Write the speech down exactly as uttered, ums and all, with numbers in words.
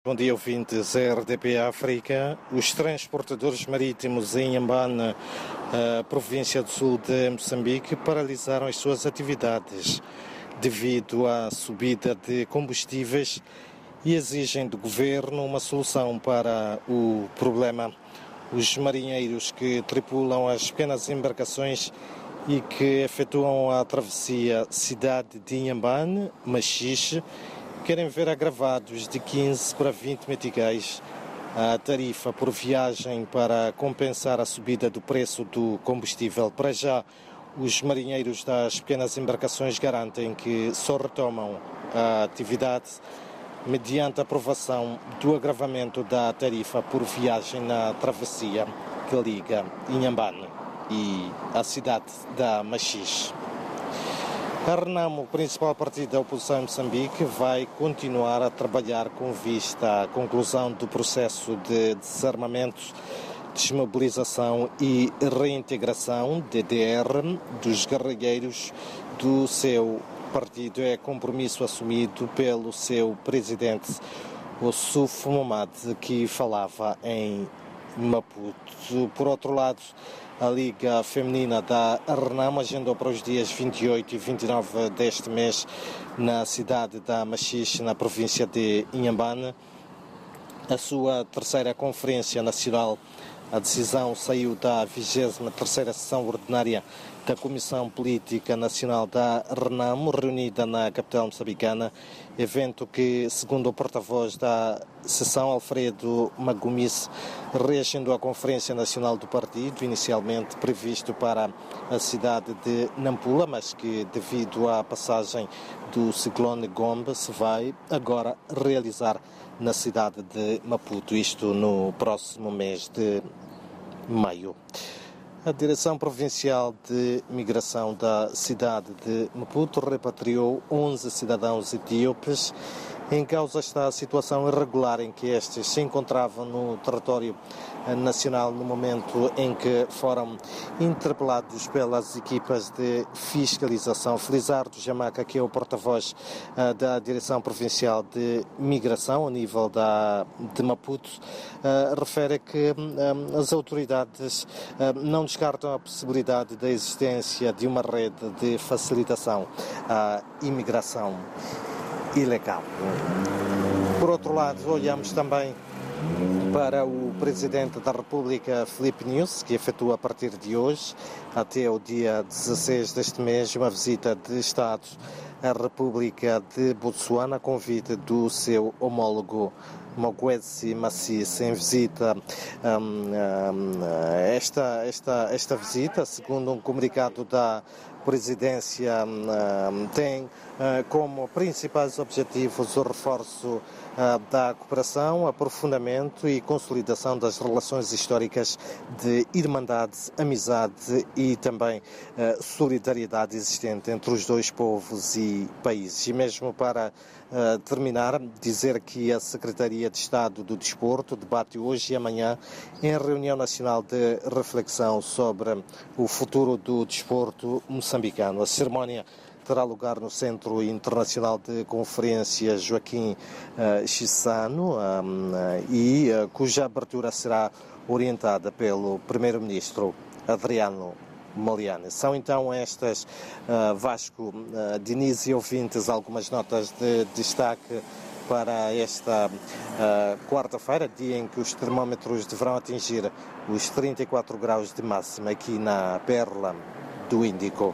Bom dia, ouvintes R D P África. Os transportadores marítimos em Inhambane, a província do sul de Moçambique, paralisaram as suas atividades devido à subida de combustíveis e exigem do governo uma solução para o problema. Os marinheiros que tripulam as pequenas embarcações e que efetuam a travessia cidade de Inhambane, Machixe, querem ver agravados de quinze para vinte meticais a tarifa por viagem para compensar a subida do preço do combustível. Para já, os marinheiros das pequenas embarcações garantem que só retomam a atividade mediante a aprovação do agravamento da tarifa por viagem na travessia que liga Inhambane e a cidade da Machixe. A RENAMO, o principal partido da oposição em Moçambique, vai continuar a trabalhar com vista à conclusão do processo de desarmamento, desmobilização e reintegração, D D R, dos guerrilheiros do seu partido. É compromisso assumido pelo seu presidente, Ossuf Momad, que falava em Maputo. Por outro lado, a Liga Feminina da RENAMO agendou para os dias vinte e oito e vinte e nove deste mês na cidade da Machixe, na província de Inhambane, a sua terceira Conferência Nacional. A decisão saiu da vigésima terceira sessão ordinária da Comissão Política Nacional da RENAMO, reunida na capital moçambicana, evento que, segundo o porta-voz da sessão, Alfredo Magomice, reagindo à Conferência Nacional do Partido, inicialmente previsto para a cidade de Nampula, mas que, devido à passagem do ciclone Gombe, se vai agora realizar na cidade de Maputo, isto no próximo mês de maio. A Direção Provincial de Migração da cidade de Maputo repatriou onze cidadãos etíopes. Em causa está a situação irregular em que estes se encontravam no território nacional no momento em que foram interpelados pelas equipas de fiscalização. Felizardo Jamaca, que é o porta-voz uh, da Direção Provincial de Migração, a nível da, de Maputo, uh, refere que um, as autoridades uh, não descartam a possibilidade da existência de uma rede de facilitação à imigração ilegal. Por outro lado, olhamos também para o Presidente da República, Filipe Nyusi, que efetua a partir de hoje, até o dia dezasseis deste mês, uma visita de Estado à República de Botsuana, a convite do seu homólogo Mogwezi Masisi. Em visita, um, um, esta, esta, esta visita, segundo um comunicado da Presidência, um, tem uh, como principais objetivos o reforço uh, da cooperação, aprofundamento e consolidação das relações históricas de irmandade, amizade e também uh, solidariedade existente entre os dois povos e países. E mesmo para uh, terminar, dizer que a Secretaria de Estado do Desporto debate hoje e amanhã em reunião nacional de reflexão sobre o futuro do desporto moçambicano. A cerimónia terá lugar no Centro Internacional de Conferências Joaquim uh, Chissano um, uh, e uh, cuja abertura será orientada pelo Primeiro-Ministro Adriano Moliane. São então estas, uh, Vasco, uh, Diniz e ouvintes, algumas notas de destaque para esta uh, quarta-feira, dia em que os termómetros deverão atingir os trinta e quatro graus de máxima aqui na Pérola do Índico.